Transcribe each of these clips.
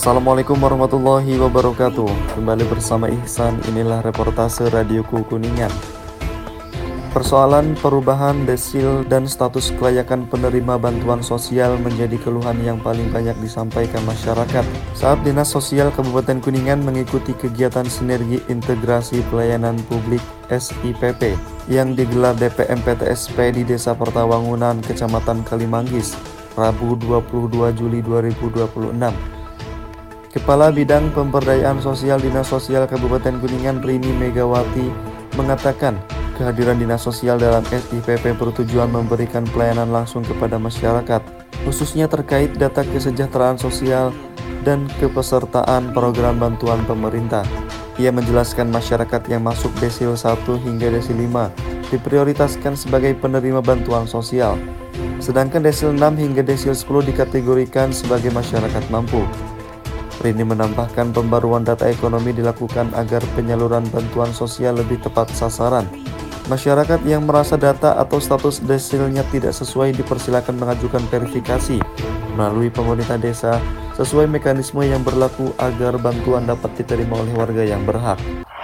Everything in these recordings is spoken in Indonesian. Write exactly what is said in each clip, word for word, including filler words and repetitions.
Assalamualaikum warahmatullahi wabarakatuh. Kembali bersama Ihsan, inilah reportase Radioku Kuningan. Persoalan perubahan desil dan status kelayakan penerima bantuan sosial menjadi keluhan yang paling banyak disampaikan masyarakat saat Dinas Sosial Kabupaten Kuningan mengikuti kegiatan Sinergi Integrasi Pelayanan Publik S I P P yang digelar D P M P T S P di Desa Pertawangunan, Kecamatan Kalimanggis, Rabu dua puluh dua Juli dua ribu dua puluh enam. Kepala Bidang Pemberdayaan Sosial Dinas Sosial Kabupaten Kuningan Rini Megawati mengatakan kehadiran Dinas Sosial dalam S I P P bertujuan memberikan pelayanan langsung kepada masyarakat, khususnya terkait data kesejahteraan sosial dan kepesertaan program bantuan pemerintah. Ia menjelaskan masyarakat yang masuk desil satu hingga desil lima diprioritaskan sebagai penerima bantuan sosial, sedangkan desil enam hingga desil sepuluh dikategorikan sebagai masyarakat mampu. Rini menambahkan pembaruan data ekonomi dilakukan agar penyaluran bantuan sosial lebih tepat sasaran. Masyarakat yang merasa data atau status desilnya tidak sesuai dipersilakan mengajukan verifikasi melalui pemerintah desa sesuai mekanisme yang berlaku agar bantuan dapat diterima oleh warga yang berhak.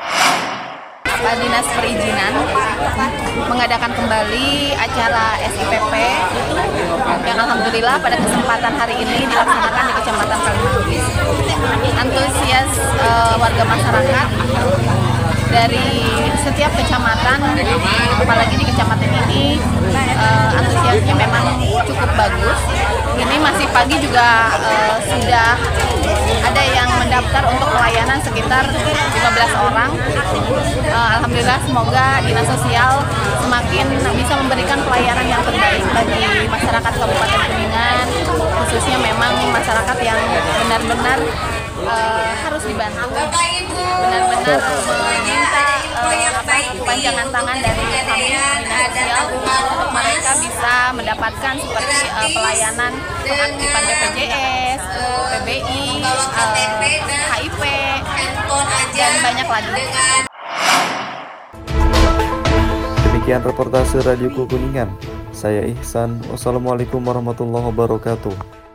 Dinas Perizinan mengadakan kembali acara S I P P yang alhamdulillah pada kesempatan hari ini dilaksanakan di Kecamatan Kalimanggis. Antusias uh, warga masyarakat dari setiap kecamatan, apalagi di kecamatan ini uh, antusiasnya memang cukup bagus. Ini masih pagi juga uh, sudah ada yang mendaftar untuk pelayanan sekitar lima belas orang. Uh, Alhamdulillah, semoga Dinas Sosial semakin bisa memberikan pelayanan yang terbaik bagi masyarakat Kabupaten Kuningan, khususnya memang masyarakat yang benar-benar uh, harus dibantu, benar-benar meminta uh, kepanjangan tangan dari kami Dinas Sosial untuk mereka bisa mendapatkan seperti uh, pelayanan pengaktifan B P J S, P B I, uh, H I V, dan banyak lagi. Demikian reportase Radioku Kuningan. Saya Ihsan. Wassalamualaikum warahmatullahi wabarakatuh.